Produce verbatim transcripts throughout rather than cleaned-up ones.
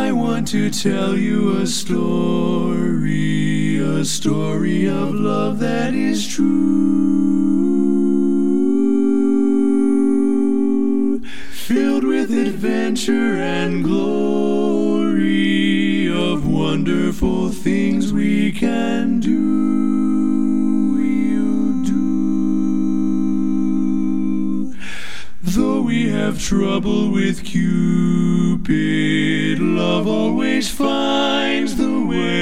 I want to tell you a story, a story of love that is true, filled with adventure and glory, of wonderful things we can do, we'll do. Though we have trouble with Cupid, love always finds the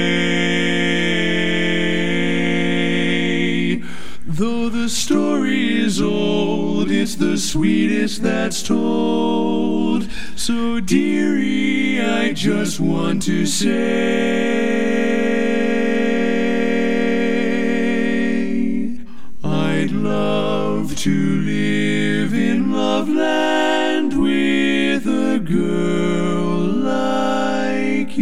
way. Though the story is old, it's the sweetest that's told. So dearie, I just want to say, I'd love to live in Loveland with a girl like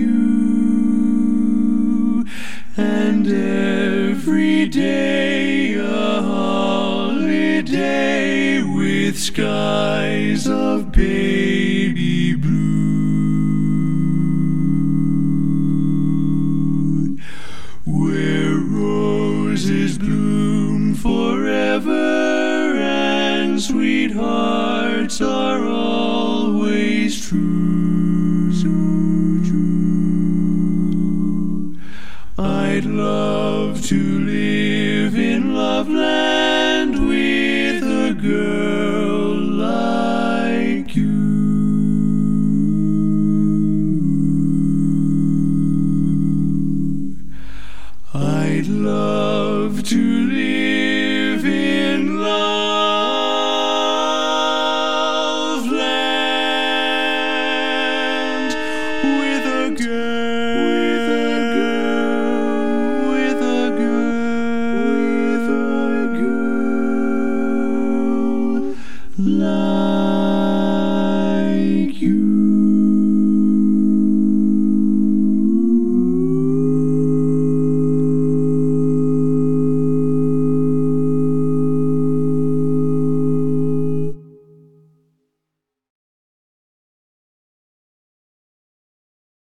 you, and every day a holiday with skies of baby blue, where roses bloom forever and sweethearts are always true, so true. I'd love